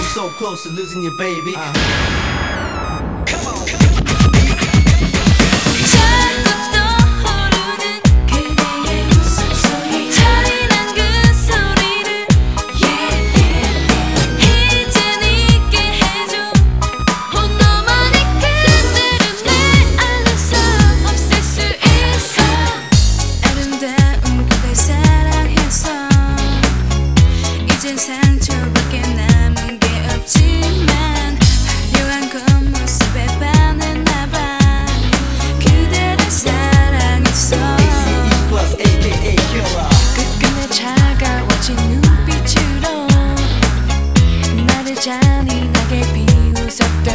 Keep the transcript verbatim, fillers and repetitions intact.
so close to losing you, baby. uh. Come on. 상처밖에 남은 게 없지만 화려한 겉모습에 반했나봐. 그대를 사랑했어. 끝끝내 차가워진 눈빛으로 나를 잔인하게 비웃었던